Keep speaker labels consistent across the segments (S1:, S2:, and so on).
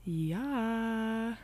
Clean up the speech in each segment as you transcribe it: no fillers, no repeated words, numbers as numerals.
S1: Yeah.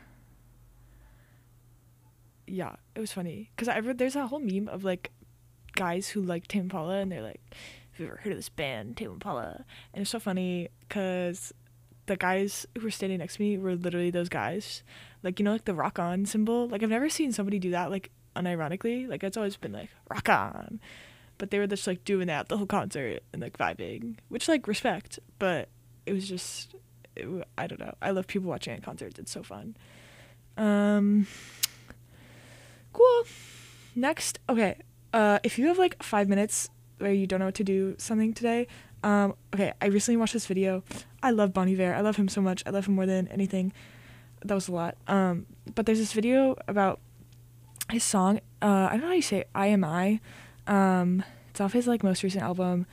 S1: Yeah, it was funny because I read there's a whole meme of like guys who like Tame Impala and they're like, "Have you ever heard of this band, Tame Impala?" And it's so funny because the guys who were standing next to me were literally those guys, like like the rock on symbol. Like I've never seen somebody do that like unironically. Like it's always been like rock on, but they were just like doing that the whole concert and like vibing, which like respect, but it was just I don't know. I love people watching at concerts. It's so fun. Um, cool. Next, okay. If you have like 5 minutes where you don't know what to do something today, okay. I recently watched this video. I love Bon Iver. I love him so much. I love him more than anything. That was a lot. But there's this video about his song. I don't know how you say it, I Am I. It's off his like most recent album.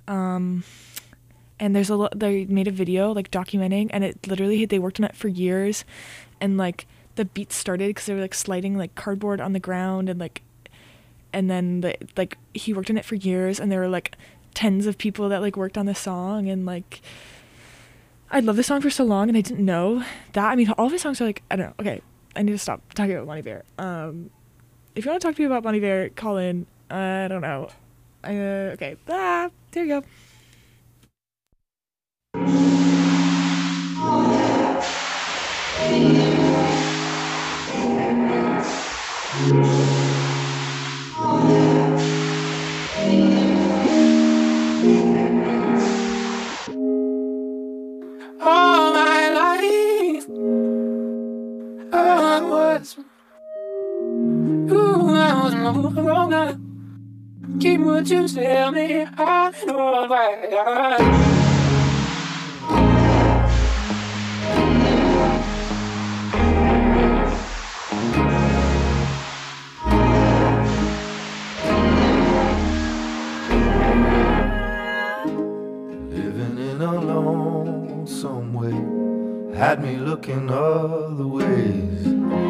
S1: And they made a video like documenting, and it literally they worked on it for years, and like the beats started because they were like sliding like cardboard on the ground and then like he worked on it for years, and there were like tens of people that like worked on the song, and like I loved the song for so long and I didn't know that. I mean, all of his songs are like, I don't know. Okay, I need to stop talking about Bon Iver. If you want to talk to me about Bon Iver, call in. I don't know. Okay. There you go.
S2: All my life, I was wrong. Keep what you tell me. I know why.
S3: Living in a lonesome way had me looking other ways.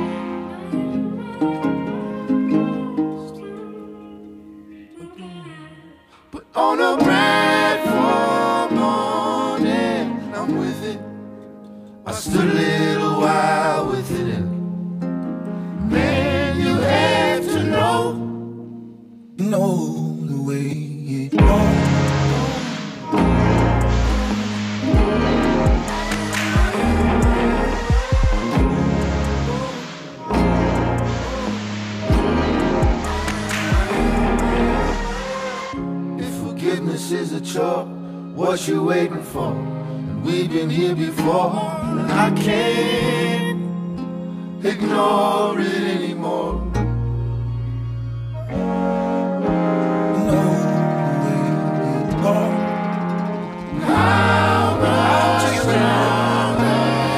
S3: But on a bright fall morning, I'm with it. I stood a little while with it, and man, you have to know the way it goes. Forgiveness is a chore. What you waiting for? And we've been here before, and I can't ignore it anymore. No way it goes. How much longer?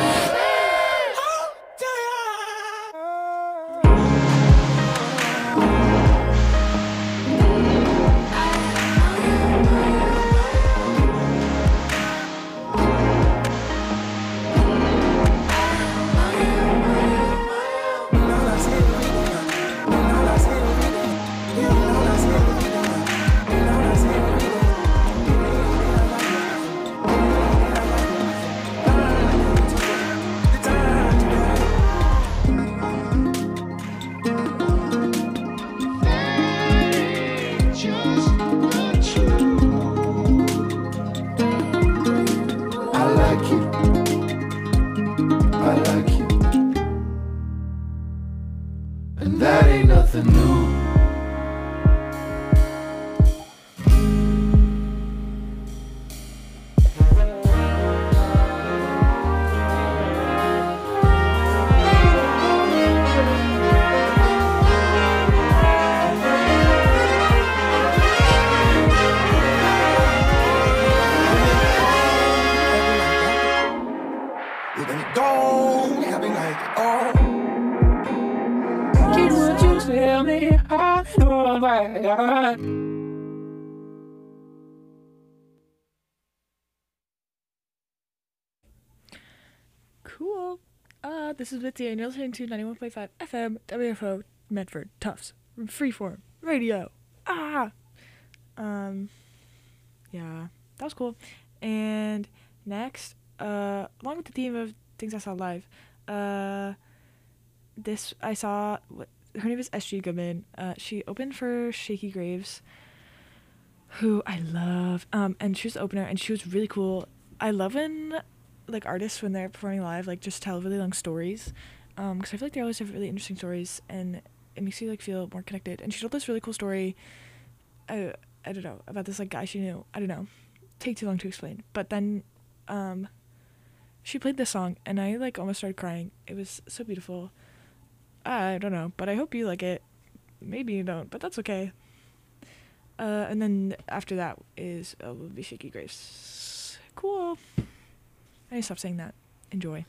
S3: I like you, and that ain't nothing new. Don't have me like, oh.
S2: Keep what you tell me. I know why.
S1: Cool. This is Bitsy, and you're listening to 91.5 FM WFO Medford Tufts Freeform Radio. Yeah, that was cool. And next, along with the theme of things I saw live. This I saw. Her name is SG Goodman. She opened for Shaky Graves, who I love. And she was the opener, and she was really cool. I love when like artists when they're performing live like just tell really long stories, because I feel like they always have really interesting stories, and it makes you like feel more connected. And she told this really cool story. I don't know about this like guy she knew. I don't know. Take too long to explain. But then, she played this song, and I like almost started crying. It was so beautiful. I don't know, but I hope you like it. Maybe you don't, but that's okay. And then after that will be Shaky Graves. Cool. I need to stop saying that. Enjoy.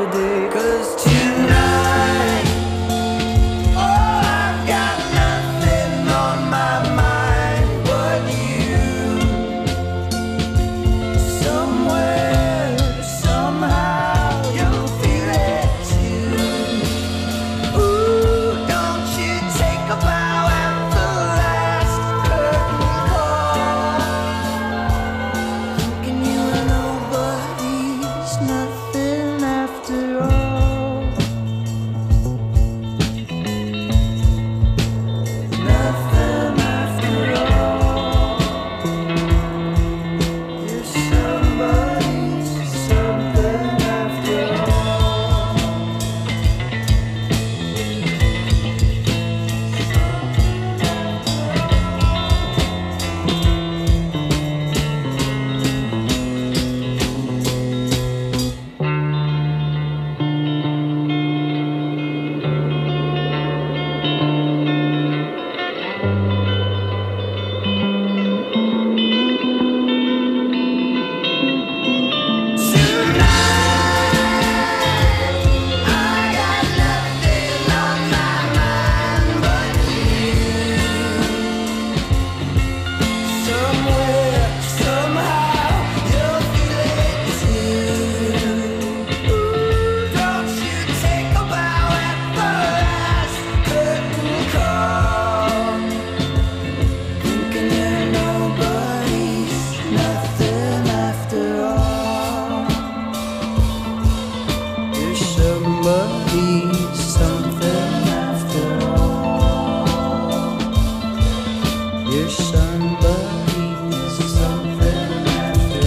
S4: day. 'Cause tonight, oh, I've got nothing on my mind but you. Somewhere, somehow, you'll feel it too. Ooh, don't you take a bow at the last curtain call. Thinking you are nobody's nothing after all. Nothing after all. You're somebody's something after all. Somebody's something after all. You're somebody's something after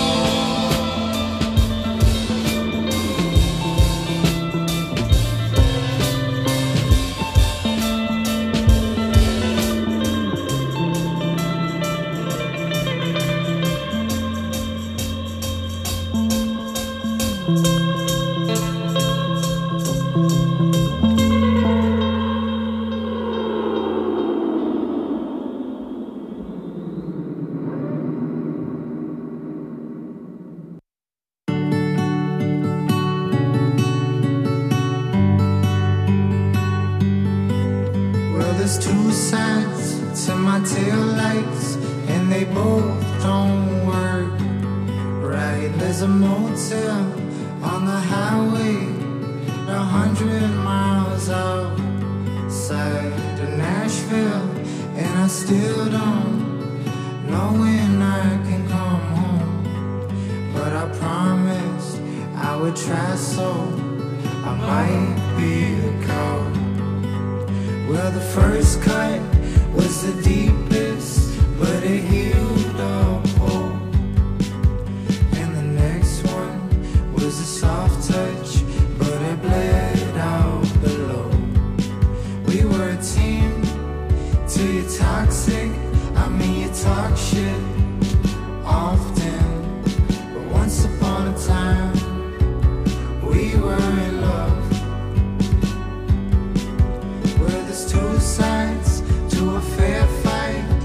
S3: Well, there's two sides to my taillights, and they both don't work right. There's a motel on the highway, 100 miles outside of Nashville, and I still don't know when I can come home. But I promised I would try, so I might be the call. Well, the first cut was the deepest, but it healed up whole. And the next one was a soft touch, but it bled out below. We were a team till you're toxic. I mean, you talk shit often, but once upon a time we were in love. Well, there's two sides to a fair fight,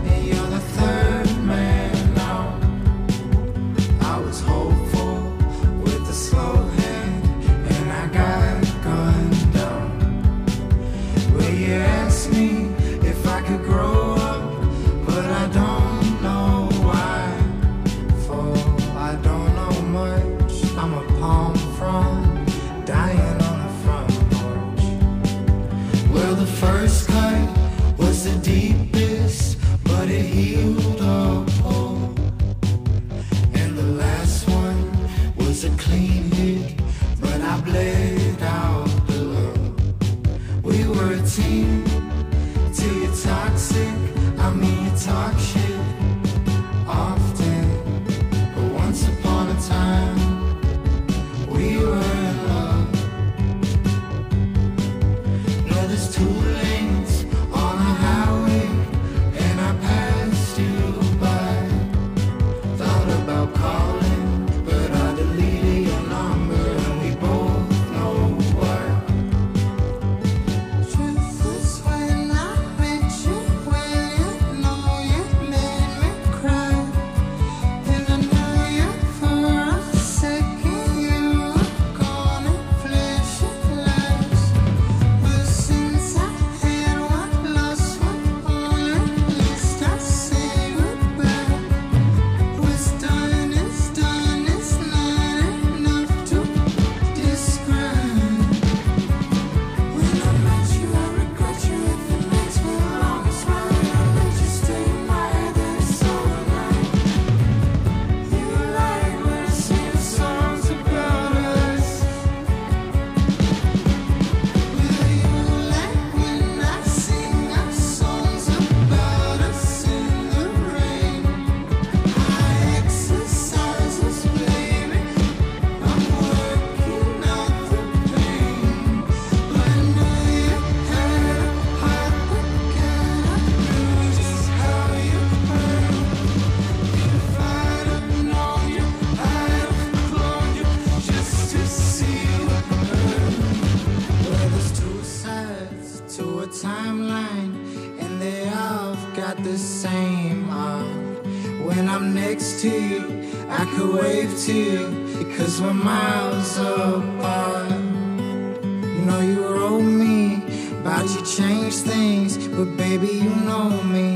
S4: the same. When I'm next to you, I could wave to you because we're miles apart. You know you wrote me about you changed things, but baby you know me.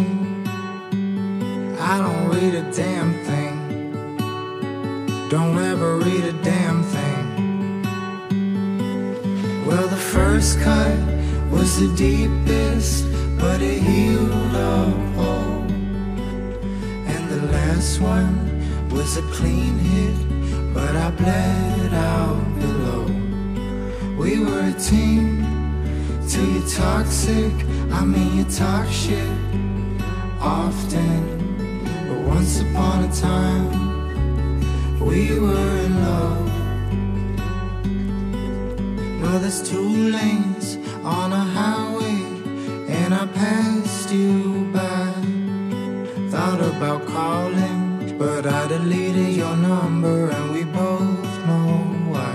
S4: I don't read a damn thing. Don't ever read a damn thing. Well, the first cut was the deepest, but it healed up whole. And the last one was a clean hit, but I bled out below. We were a team till you're toxic. I mean you talk shit often, but once upon a time we were in love. Well, there's 2 lanes on a highway, and I passed you by. Thought about calling, but I deleted your number, and we both know why.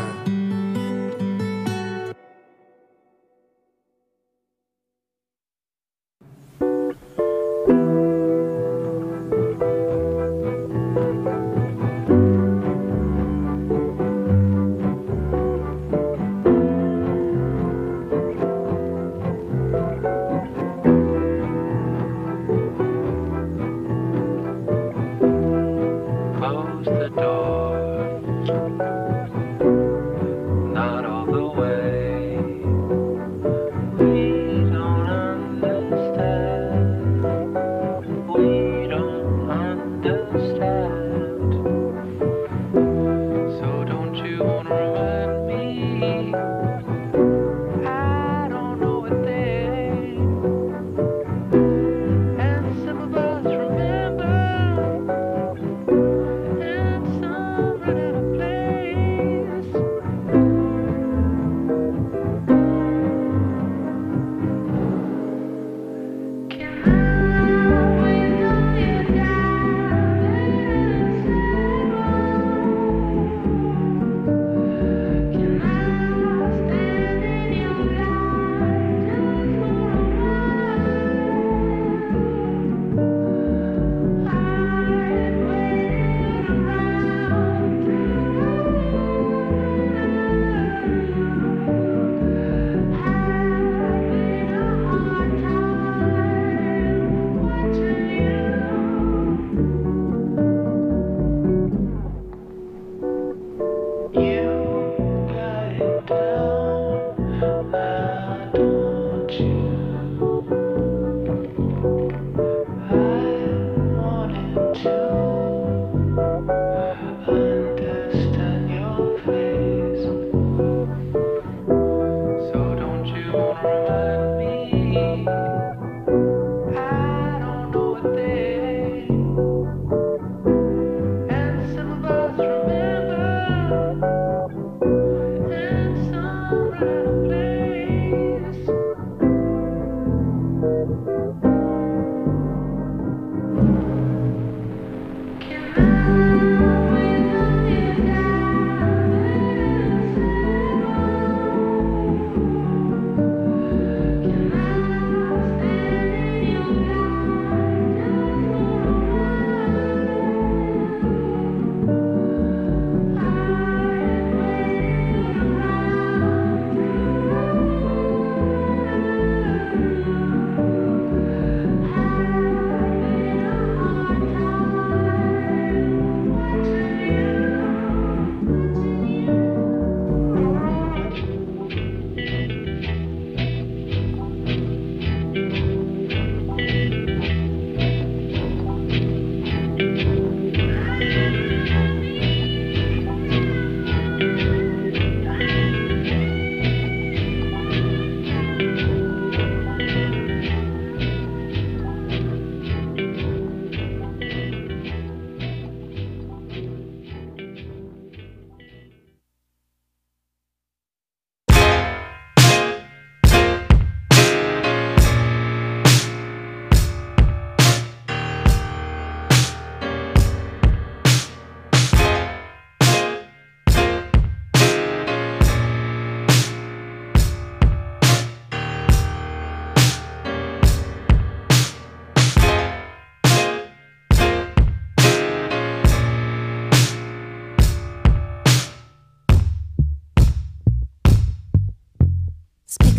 S5: Close the door, not all the way. We don't understand. We don't understand. So don't you wanna remind me? I don't know a thing, and some of us remember. And some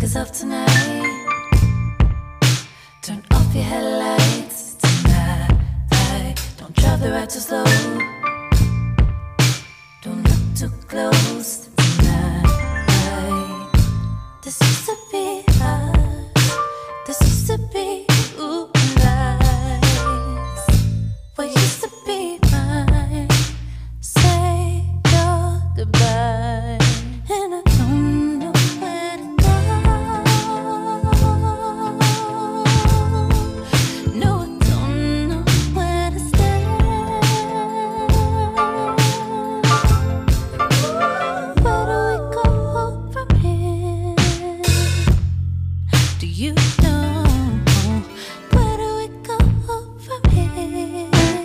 S6: yourself tonight. Turn off your headlights tonight. Don't drive the ride too slow. Don't look too close tonight. This used to be us. This used to be ooh lies. What used to be mine. Say your goodbye. And I don't know where to go. No, I don't know where to stay. Where do we go from here? Do you know? Where do we go from here?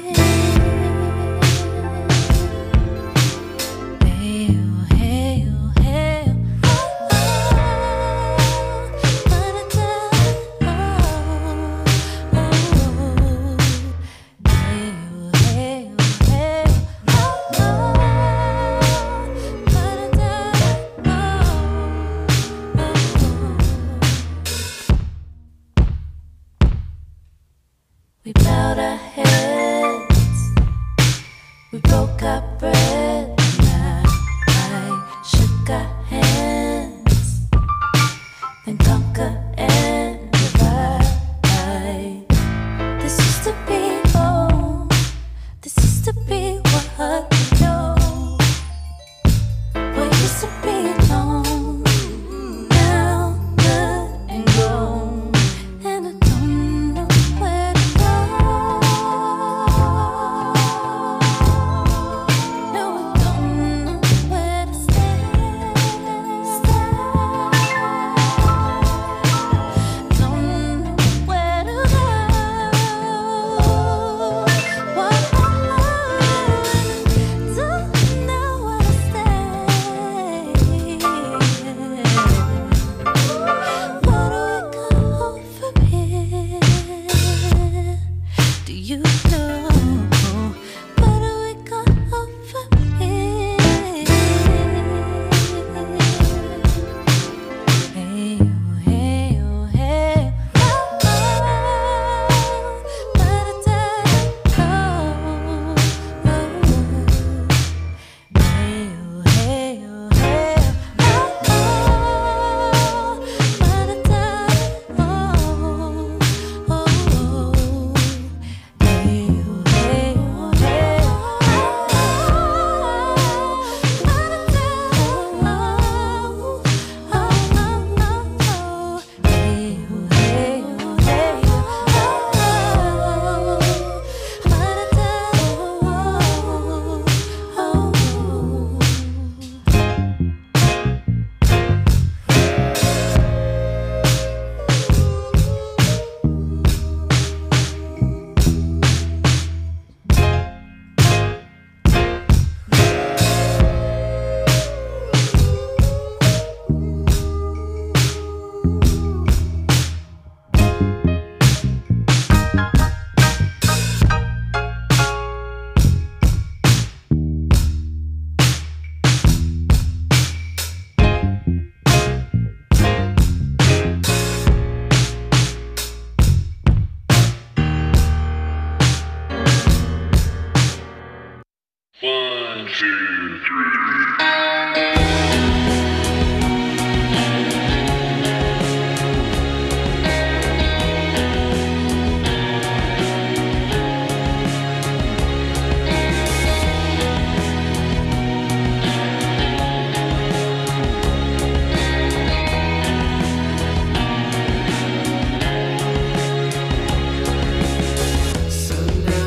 S6: Hey, oh, hey, oh, hey, oh, oh, ba-da-da, oh, oh. Hey, oh, hey, oh, hey, oh, oh, ba-da-da, oh. We bowed our heads, we broke our bread, and I shook our hands, then conquer and divide. This used to be home, this used to be what we know. What used to be long, now good and gone. And I don't know where to go. No, I don't know where to stay. Don't know where to go. What I learned, don't know where to stay. Where do we go from here? Do you know? Where do we go from here? Hey, oh, hey, oh, hey, oh, oh, ba-da-da, oh, oh. Hey, oh, hey, oh, hey, oh, oh, ba-da-da, oh, oh. Hey, oh, hey, oh, hey,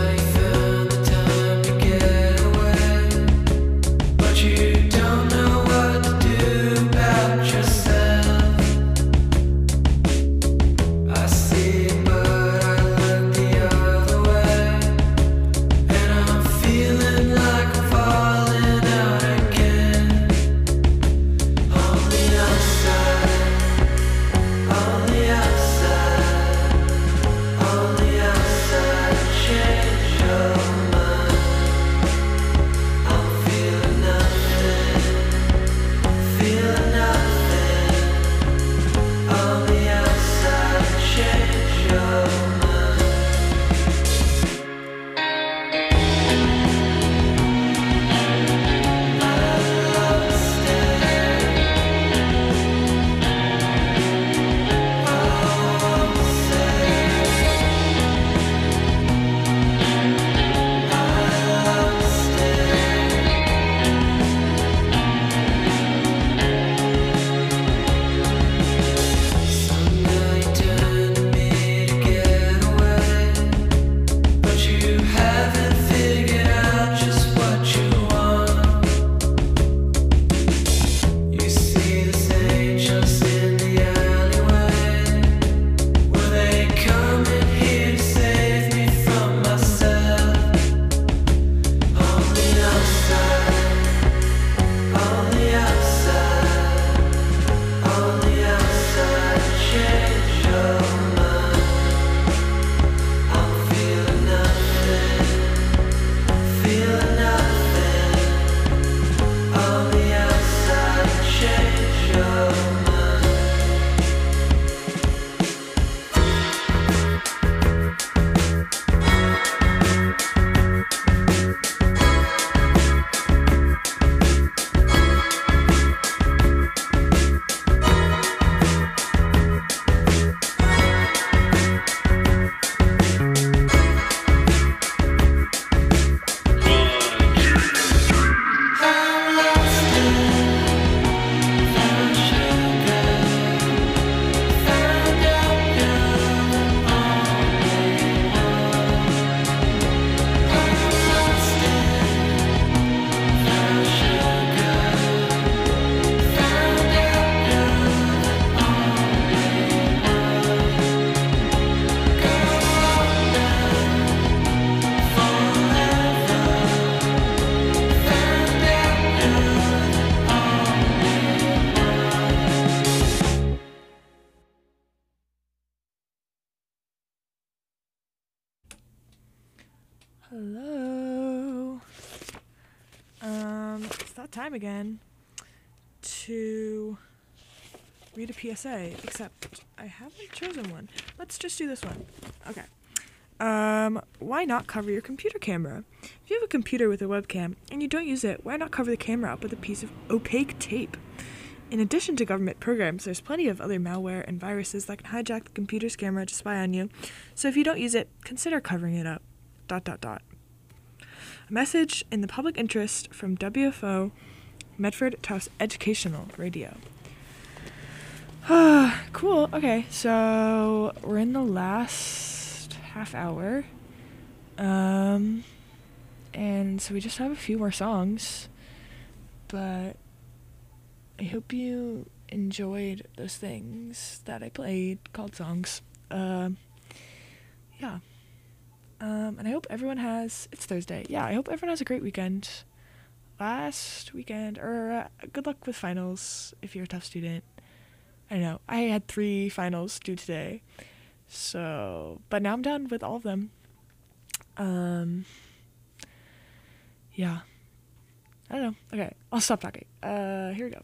S6: So now you found the time to get away, but you don't know
S1: that time again to read a PSA, except I haven't chosen one. Let's just do this one. Okay. Why not cover your computer camera? If you have a computer with a webcam and you don't use it, why not cover the camera up with a piece of opaque tape? In addition to government programs, there's plenty of other malware and viruses that can hijack the computer's camera to spy on you. So if you don't use it, consider covering it up. ... A message in the public interest from WFO, Medford Taos Educational Radio. Cool. Okay, so we're in the last half hour. And so we just have a few more songs. But I hope you enjoyed those things that I played called songs. Yeah. And I hope everyone it's Thursday. Yeah, I hope everyone has a great weekend. Last weekend, or good luck with finals if you're a tough student. I don't know. I had 3 finals due today. So, but now I'm done with all of them. Yeah. I don't know. Okay, I'll stop talking. Here we go.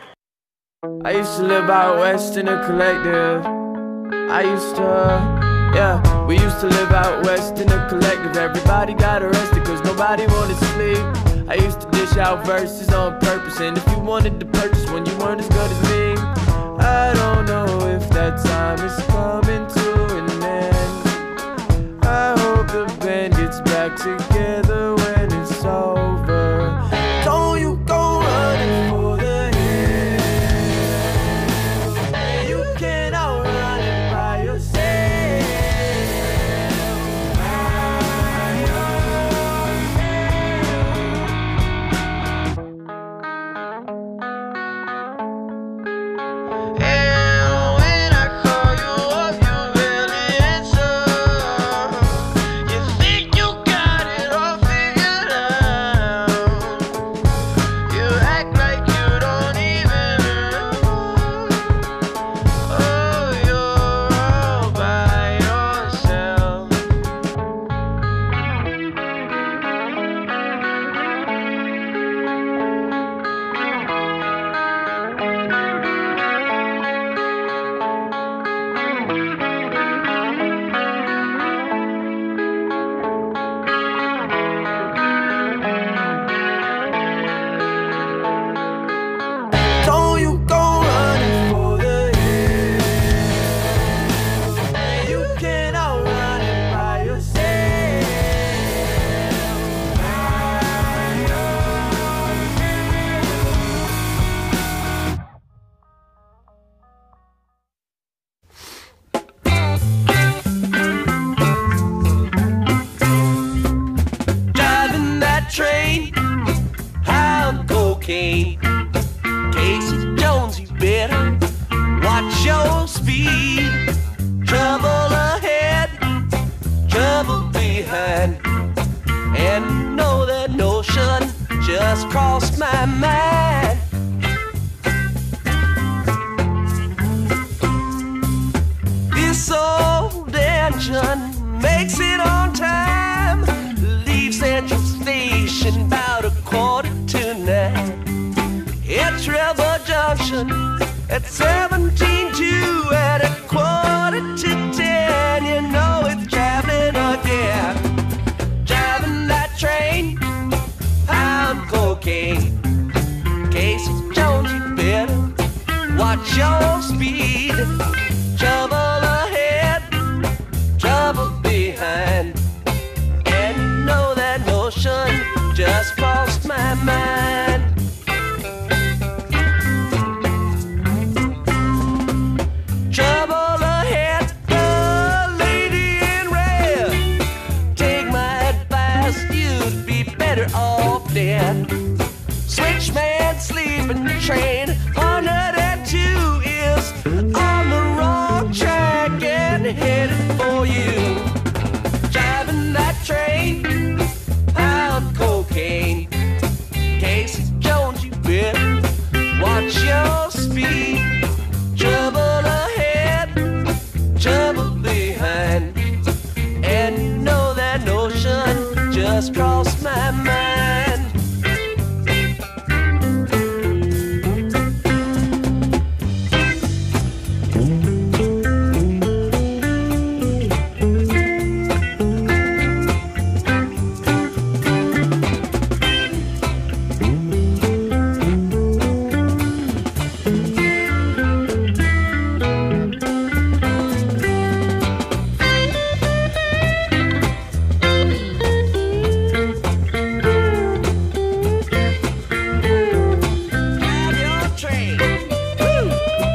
S7: I used to live out west in a collective. I used to Yeah, we used to live out west in a collective. Everybody got arrested cause nobody wanted to sleep. I used to dish out verses on purpose, and if you wanted to purchase one, you weren't as good as me. I don't know if that time is coming to an end. I hope the band gets back together when it's over. Don't you go running for the hill. You can't outrun it by yourself. And when I call you up, you barely answer. You think you got it all figured out. You act like you don't even know. Oh, you're all by yourself. Don't you go running for the hill. You can't outrun it by yourself. Driving that train, high on cocaine. Casey Jones, you better watch your speed. Trouble ahead, trouble behind. And know that notion just crossed my mind. This old engine makes it on time. Leaves Central Station about 8:45. It's Rebel Junction at 17:2 at 9:45. You know it's traveling again. Driving that train, I'm cocaine. Casey Jones, you better watch your speed. Trouble ahead, trouble behind. And you know that notion just crossed my mind. Trouble ahead, the lady in red. Take my advice, you'd be better off dead. Switchman sleeping train, 102 is on the wrong track and headed for you. Driving that train, I'm cocaine. Casey Jones, you better watch your speed. Trouble ahead, trouble behind. And you know that notion just crossed my mind. Drive your train. Woo!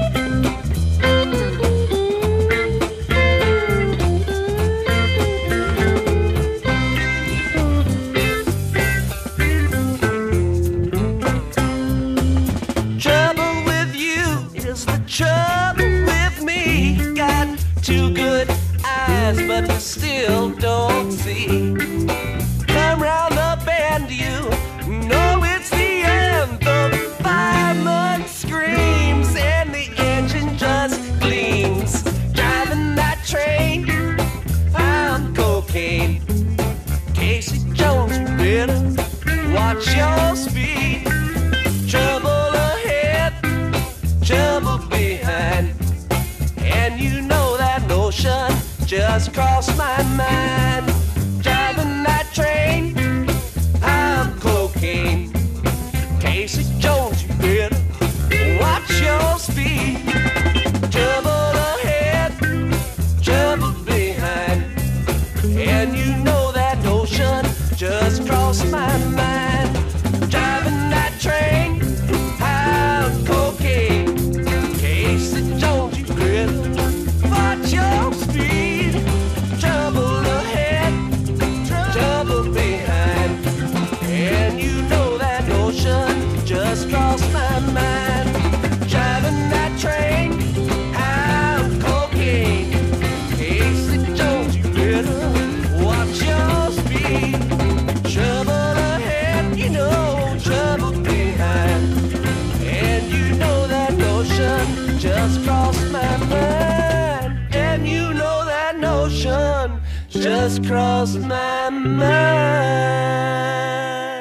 S7: Trouble with you is the trouble with me. Got two good eyes, but you still don't see. Come round the bend, you know it's the anthem. 5 months screams and the engine just gleams. Driving that train, I'm cocaine. Casey Jones, you better watch your speed. Trouble ahead, trouble behind. And you know that notion just crossed my mind. Driving that train, I'm cocaine. Casey Jones, you better watch your speed. Trouble ahead, trouble behind. And you know that notion just crossed my mind. Driving that train, I'm cocaine. Casey Jones, you better watch your speed. Trouble ahead, trouble behind. And you know that notion just crossed my mind. Driving that train, I'm cocaine. Casey Jones, you better watch your speed. Trouble ahead, you know, trouble behind. And you know that notion just crossed my mind. And you know that notion just crossed my mind.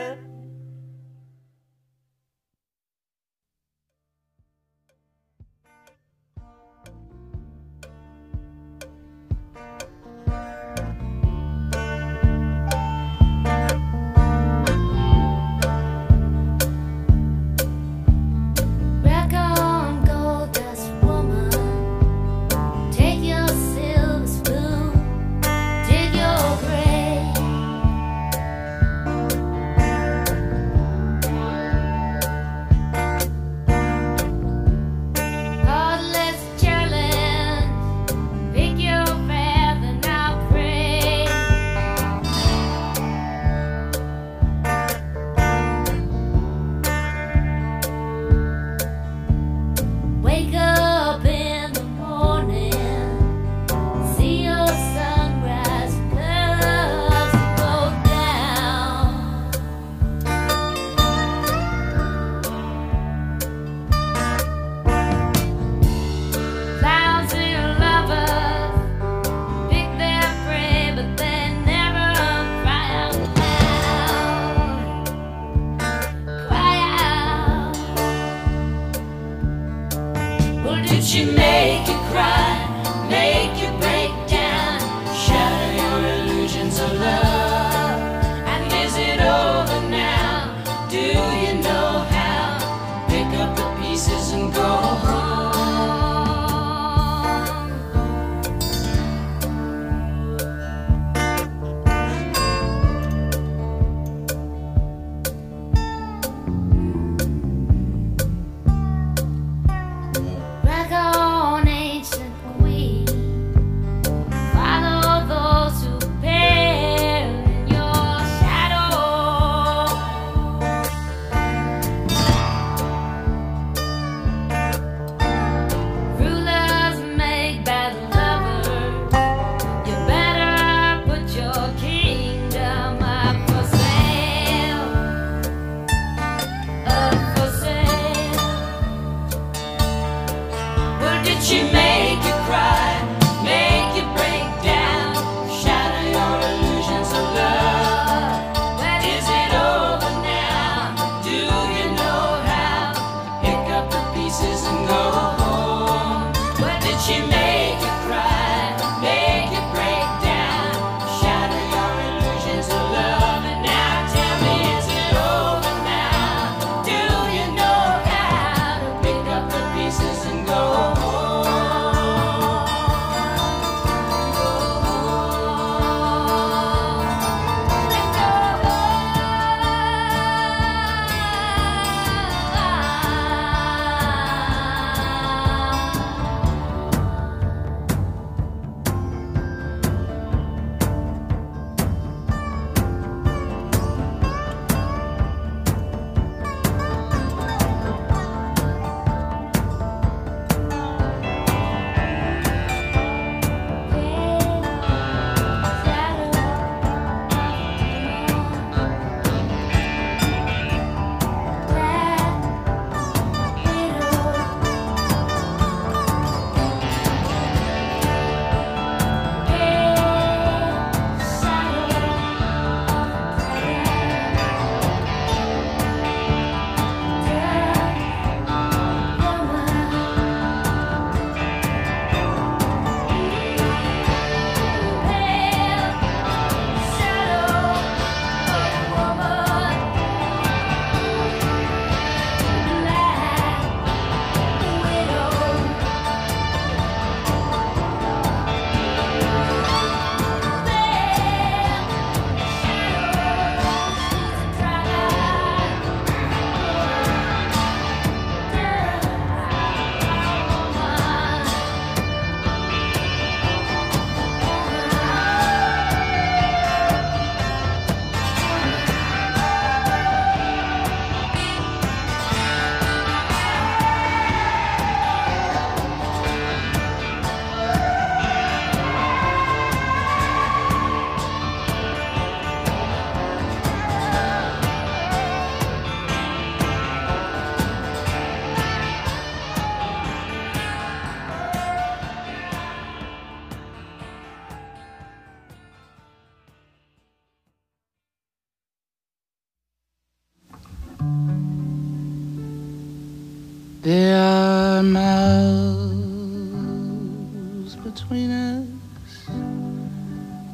S6: Rock on, gold dust woman. Take your silver spoon, dig your grave.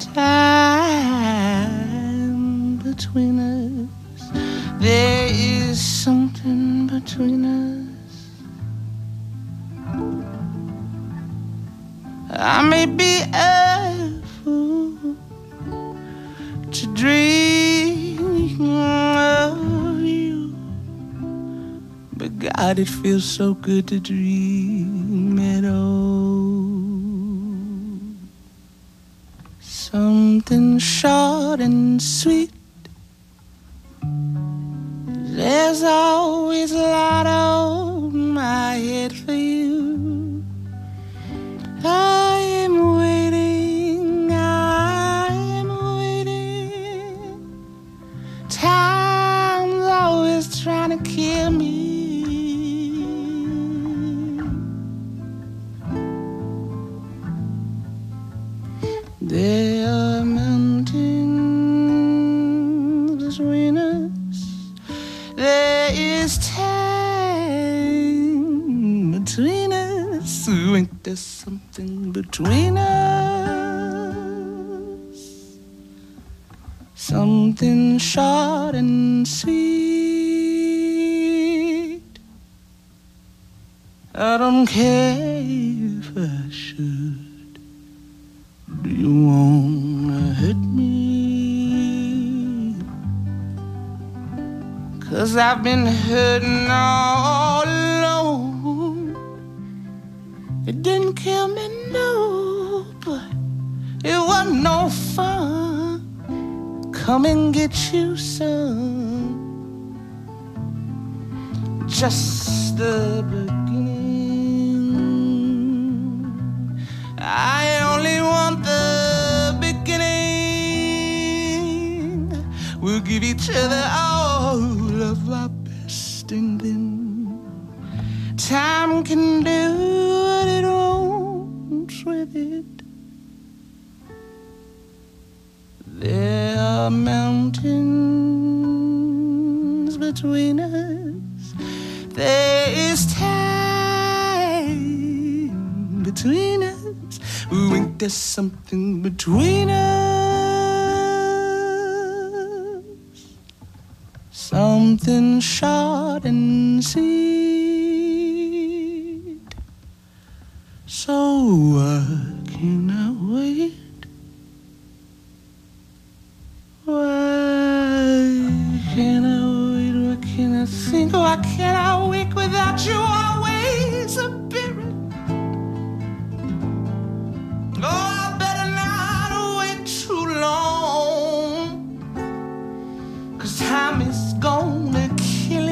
S4: time between us. There is something between us. I may be a fool to dream of you, but God, it feels so good to dream at all. Something short and sweet. There's always a lot on my head for you. I am waiting, I am waiting. Time's always trying to kill me. There are mountains between us. There is time between us. Ain't there something between us? Something short and sweet. I don't care if I should. Do you wanna hurt me? 'Cause I've been hurting all alone. It didn't kill me, no, but it wasn't no fun. Come and get you some. Just the beginning. I only want the beginning. We'll give each other all of our best, and then time can do what it wants with it. There are mountains between us. There is time between us. Ooh, ain't there something between us? Something short and sweet. So why can I wait? Why can I wait? Why can I think? Why can I wake without you always appearing? Oh, I better not wait too long, 'cause time is gonna kill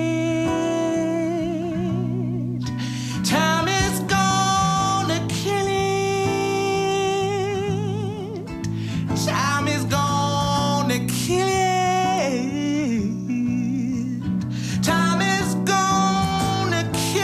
S4: it. Time is gonna kill it. Time is gonna kill it. Time is gonna kill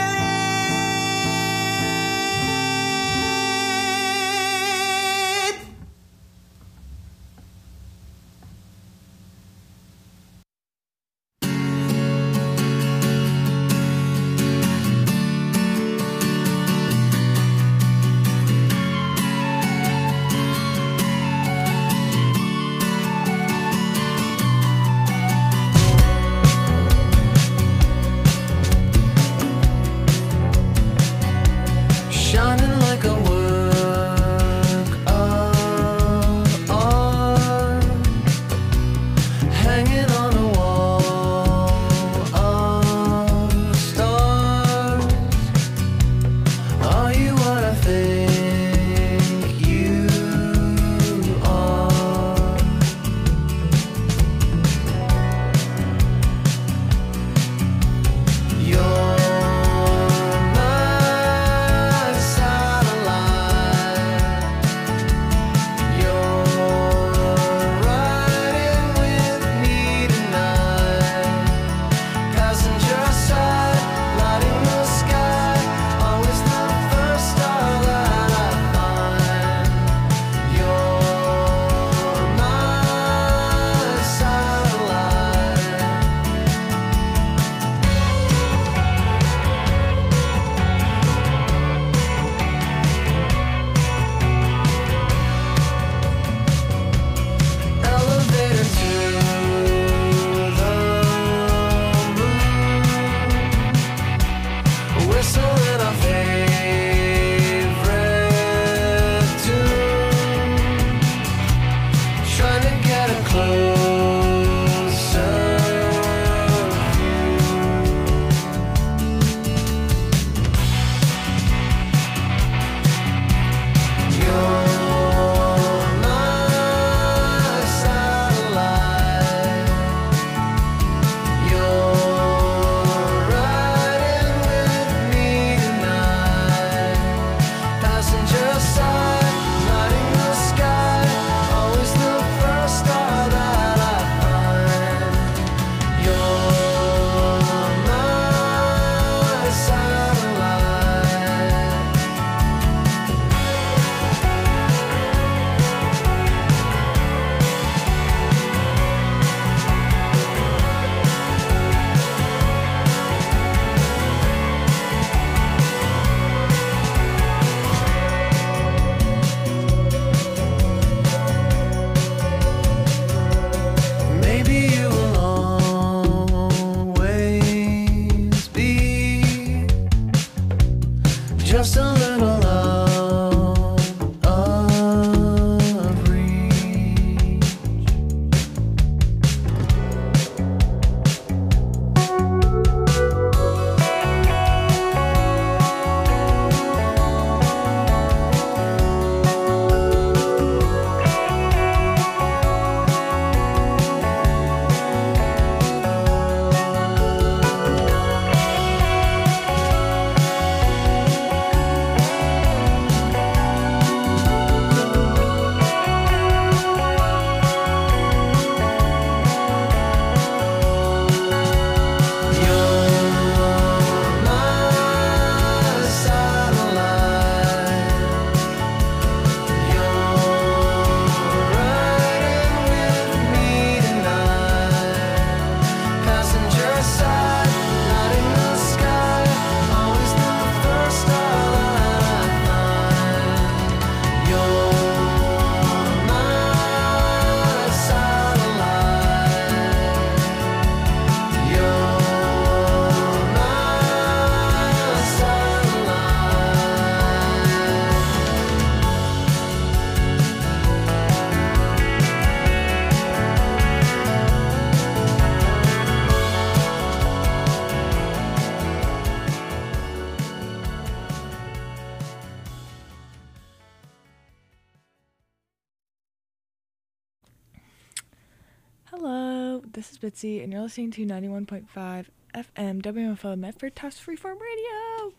S1: Hello, this is Bitsy, and you're listening to 91.5 FM WMFO Medford Test Freeform Radio.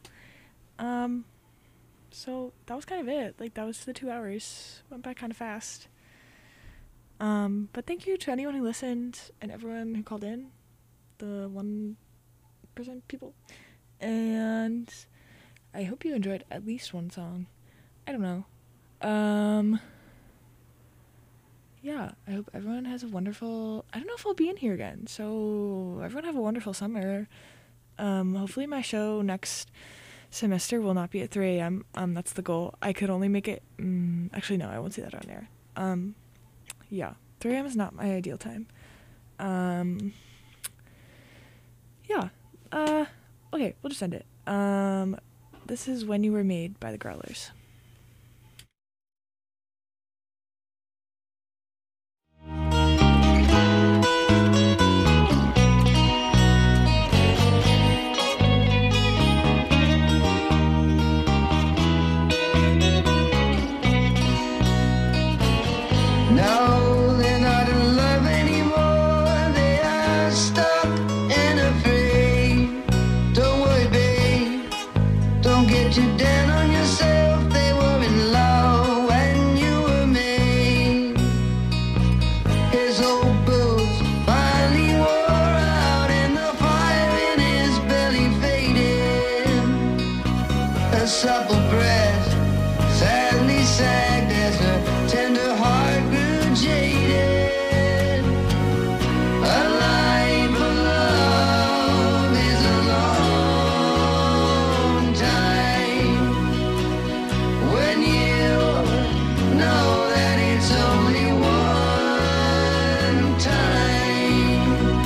S1: So that was kind of it. Like, that was the 2 hours. Went by kind of fast. But thank you to anyone who listened and everyone who called in, the 1% people. And I hope you enjoyed at least one song. I don't know. Yeah, I hope everyone has a wonderful... I don't know if I'll be in here again, so everyone have a wonderful summer. Hopefully my show next semester will not be at 3 a.m. That's the goal. I could only make it... actually, no, I won't say that on air. Yeah, 3 a.m. is not my ideal time. Yeah. Okay, we'll just end it. This is When You Were Made by the Growlers.
S4: No, they're not in love anymore. They are stuck and afraid. Don't worry, babe. Don't get too down on yourself. They were in love when you were made. His old boots finally wore out, and the fire in his belly faded. Her supple breast sadly sagged as her tender heart grew jaded. A life of love is a long time when you know that it's only one time.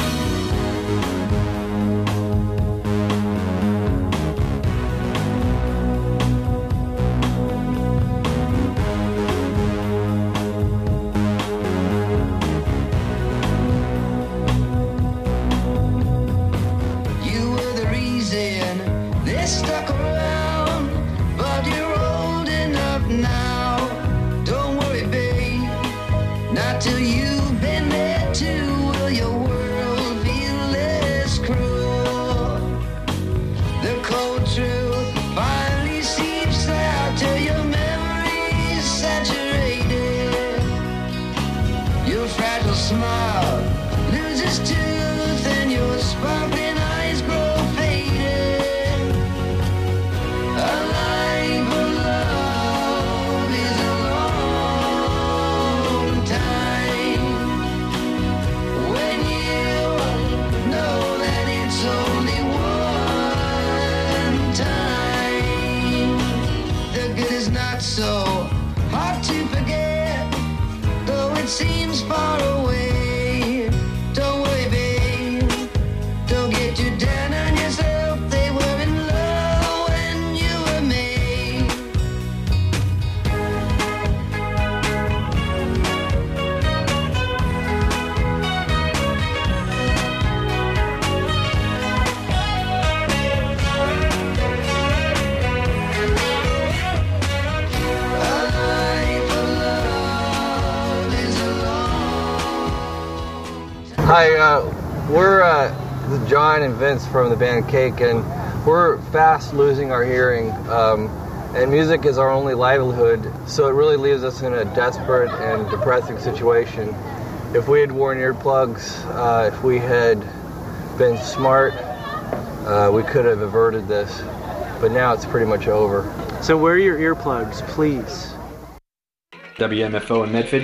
S4: You were the reason they stuck around, but you're old enough now. Don't worry, babe, not till you've been there too will your world feel less cruel. The cold truth finally seeps out till your memory's saturated. Your fragile smile loses tooth and your sparkling eyes grow faded. A life of love is a long time when you know that it's only one time. The good is not so hard to forget, though it seems far away. Don't worry, babe. Don't get too down on yourself. They were in love when you were made. A life of love is a long.
S8: Hi, we're John and Vince from the band Cake, and we're fast losing our hearing, and music is our only livelihood, so it really leaves us in a desperate and depressing situation. If we had worn earplugs, if we had been smart, we could have averted this, but now it's pretty much over.
S9: So wear your earplugs, please.
S10: WMFO in Medford,